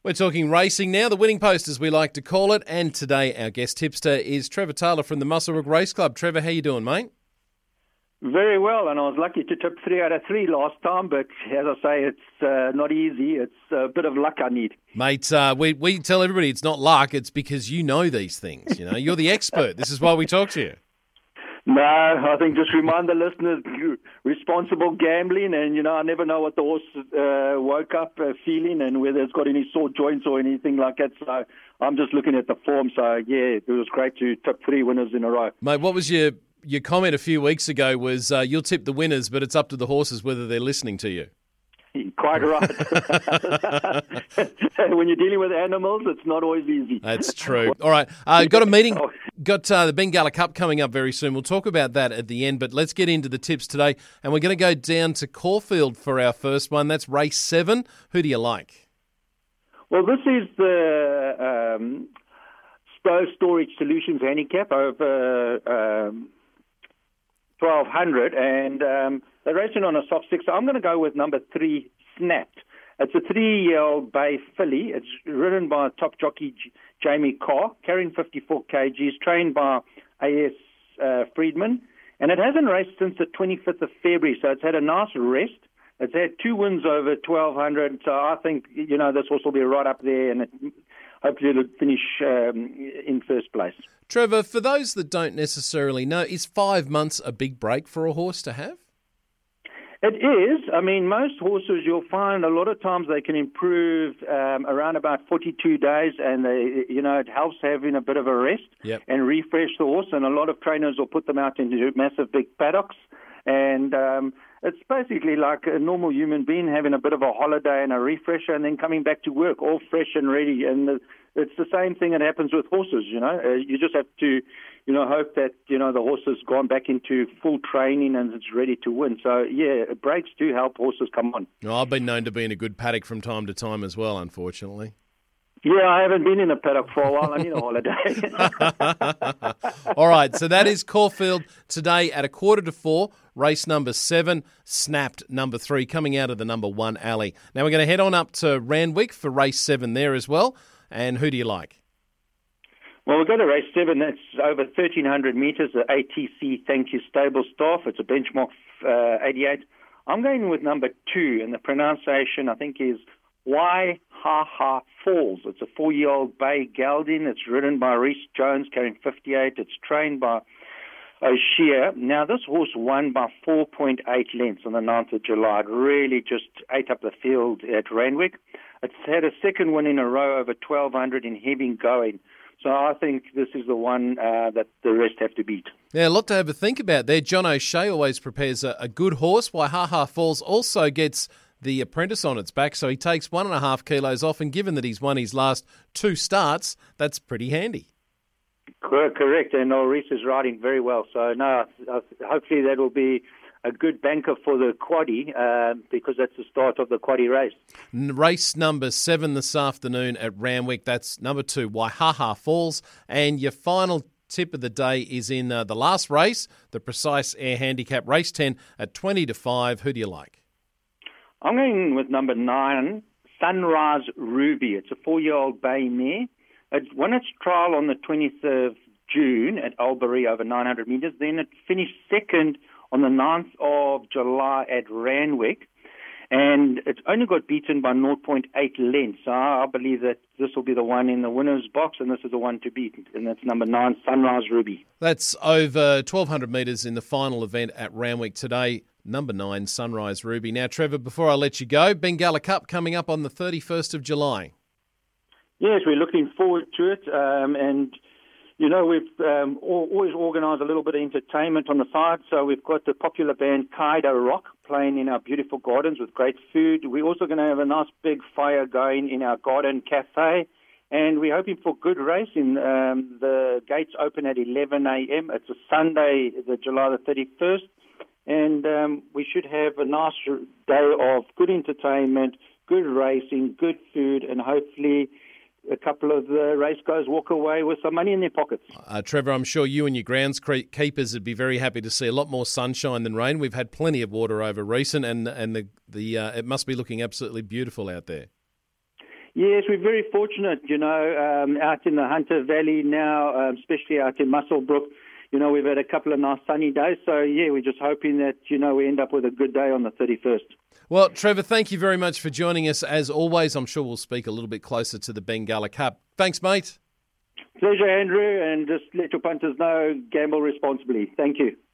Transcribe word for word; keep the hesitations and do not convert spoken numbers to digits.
We're talking racing now, the winning post as we like to call it, and today our guest tipster is Trevor Taylor from the Muswellbrook Race Club. Trevor, how you doing, mate? Very well, and I was lucky to tip three out of three last time, but as I say, it's uh, not easy. It's a bit of luck I need. Mate, uh, we, we tell everybody it's not luck, it's because you know these things. You know, you're the expert. This is why we talk to you. No, I think just remind the listeners, responsible gambling, and, you know, I never know what the horse uh, woke up uh, feeling and whether it's got any sore joints or anything like that. So I'm just looking at the form. So, yeah, it was great to tip three winners in a row. Mate, what was your, your comment a few weeks ago was uh, you'll tip the winners, but it's up to the horses whether they're listening to you. Quite right. When you're dealing with animals, it's not always easy. That's true. All right. Uh, got a meeting, got uh, the Bengala Cup coming up very soon. We'll talk about that at the end, but let's get into the tips today. And we're going to go down to Caulfield for our first one. That's race seven. Who do you like? Well, this is the um, Stowe Storage Solutions handicap over um, twelve hundred, and um, they're racing on a soft six. So I'm going to go with number three, Snapped. It's a three-year-old bay filly. It's ridden by top jockey J- Jamie Carr, carrying fifty-four kilograms, trained by A S Uh, Friedman, and it hasn't raced since the twenty-fifth of February, so it's had a nice rest. It's had two wins over twelve hundred, so I think, you know, this horse will be right up there, and it, hopefully it'll finish um, in first place. Trevor, for those that don't necessarily know, is five months a big break for a horse to have? It is. I mean, most horses you'll find a lot of times they can improve um, around about forty-two days, and they, you know, it helps having a bit of a rest yep. and refresh the horse. And a lot of trainers will put them out into massive big paddocks, and um, it's basically like a normal human being having a bit of a holiday and a refresher, and then coming back to work all fresh and ready. And the, it's the same thing that happens with horses. You know, uh, you just have to, you know, hope that, you know, the horse has gone back into full training and it's ready to win. So, yeah, breaks do help horses come on. Well, I've been known to be in a good paddock from time to time as well, unfortunately. Yeah, I haven't been in a paddock for a while. I need a holiday. All right, so that is Caulfield today at a quarter to four. Race number seven, Snapped number three, coming out of the number one alley. Now we're going to head on up to Randwick for race seven there as well. And who do you like? Well, we've got a race seven that's over thirteen hundred metres, the A T C Thank You Stable Staff. It's a benchmark uh, eighty-eight. I'm going with number two, and the pronunciation, I think, is Why Ha Ha Falls. It's a four-year-old bay gelding. It's ridden by Reese Jones, carrying fifty-eight. It's trained by O'Shea. Now, this horse won by four point eight lengths on the ninth of July. It really just ate up the field at Randwick. It's had a second win in a row over twelve hundred in heavy going. So I think this is the one uh, that the rest have to beat. Yeah, a lot to have a think about there. John O'Shea always prepares a, a good horse, while Ha Ha Falls also gets the apprentice on its back, so he takes one and a half kilos off, and given that he's won his last two starts, that's pretty handy. Correct, and Reese is riding very well. So, no, hopefully that will be a good banker for the quaddie uh, because that's the start of the quaddie race. Race number seven this afternoon at Randwick. That's number two, Waihaha Falls. And your final tip of the day is in uh, the last race, the Precise Air Handicap, race ten at twenty to five. Who do you like? I'm going with number nine, Sunrise Ruby. It's a four-year-old bay mare. It won its trial on the twentieth of June at Albury over nine hundred metres. Then it finished second on the ninth of July at Randwick, and it only got beaten by zero point eight lengths. So I believe that this will be the one in the winner's box, and this is the one to beat, and that's number nine, Sunrise Ruby. That's over twelve hundred metres in the final event at Randwick today, number nine, Sunrise Ruby. Now, Trevor, before I let you go, Bengala Cup coming up on the thirty-first of July. Yes, we're looking forward to it, um, and you know, we've um, always organised a little bit of entertainment on the side. So we've got the popular band Kaido Rock playing in our beautiful gardens with great food. We're also going to have a nice big fire going in our garden cafe. And we're hoping for good racing. Um, the gates open at eleven a.m. It's a Sunday, the July the thirty-first. And um, we should have a nice day of good entertainment, good racing, good food, and hopefully a couple of the race goers walk away with some money in their pockets. Uh, Trevor, I'm sure you and your groundskeepers would be very happy to see a lot more sunshine than rain. We've had plenty of water over recent, and and the the uh, it must be looking absolutely beautiful out there. Yes, we're very fortunate, you know, um, out in the Hunter Valley now, um, especially out in Musselbrook. You know, we've had a couple of nice sunny days. So, yeah, we're just hoping that, you know, we end up with a good day on the thirty-first. Well, Trevor, thank you very much for joining us. As always, I'm sure we'll speak a little bit closer to the Bengalla Cup. Thanks, mate. Pleasure, Andrew, and just let your punters know, gamble responsibly. Thank you.